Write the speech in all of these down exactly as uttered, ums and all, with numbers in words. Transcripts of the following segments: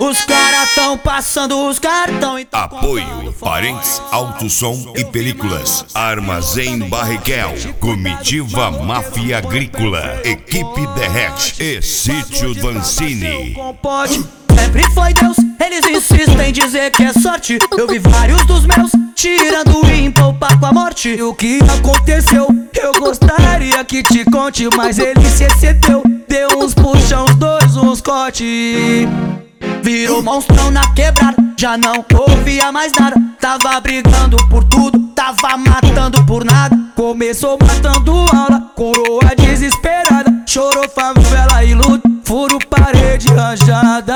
Os caras tão passando os cartão e tão Apoio Parentes, Alto Som e Películas, Armazém Barriquel, Comitiva Máfia Agrícola, Equipe Derrete e Sítio Vancini. Sempre foi Deus, eles insistem em dizer que é sorte. Eu vi vários dos meus tirando o ímpar com a morte. E o que aconteceu, eu gostaria que te conte, mas ele se excedeu. Deu uns puxão, uns dois, uns corte. Virou monstrão na quebrada, já não ouvia mais nada. Tava brigando por tudo, tava matando por nada. Começou matando aula, coroa desesperada. Chorou favela e luta, furo parede rajada.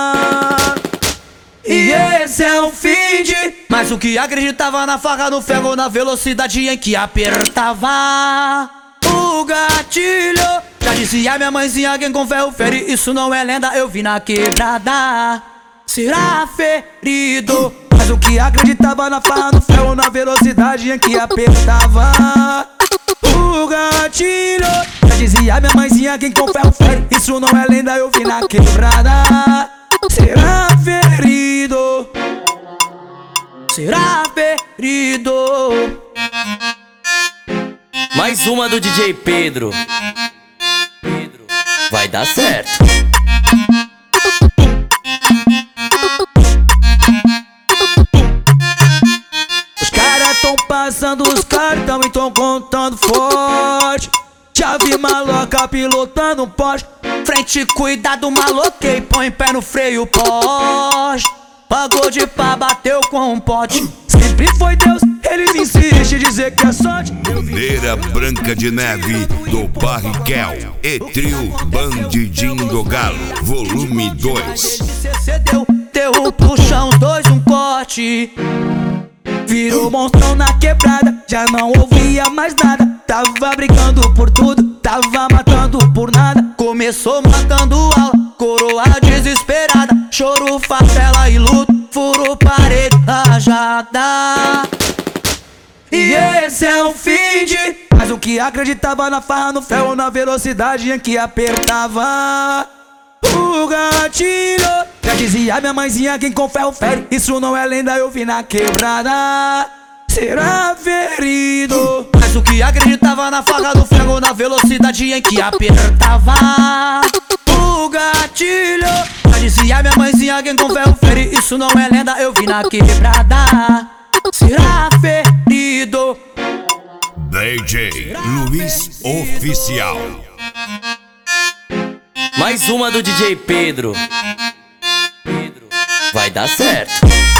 E esse é o fim de... Mas o que acreditava na faca, no ferro, na velocidade em que apertava o gatilho. Já dizia minha mãezinha, quem com ferro fere, isso não é lenda, eu vi na quebrada. Será ferido. Mas o que acreditava na farra, no ferro, na velocidade em que apertava o gatilho. Já dizia minha mãezinha, quem com ferro fere, isso não é lenda, eu vi na quebrada. Será ferido. Será ferido. Mais uma do D J Pedro. Pedro, vai dar certo. Os caras tão passando os cartão e tão contando forte. Já vi maloca pilotando um Porsche. Frente, cuidado, maloquei, põe pé no freio, Porsche. Pagou de pá, bateu com um pote. Sempre foi Deus, eles insistem em dizer que é sorte. Bandeira Branca de Neve do Barriquel e Trio Bandidinho do Galo, volume dois. Deu, deu um puxão, dois, um corte. Virou monstrão na quebrada, já não ouvia mais nada. Tava brigando por tudo, tava matando por nada. Começou matando aula, coroa desesperada. Choro, favela e luto, furo parede rajada. E esse é o fim de... Mas o que acreditava na farra, no ferro, na velocidade em que apertava o gatilho. Já dizia minha mãezinha, quem com ferro fere, isso não é lenda, eu vi na quebrada. Será ferido. Mas o que acreditava na faca, no ferro, na velocidade em que apertava o gatilho. Já dizia minha mãezinha, quem com ferro fere, isso não é lenda, eu vi na quebrada. Será ferido. D J Luiz Oficial. Mais uma do D J Pedro. Pedro, vai dar certo.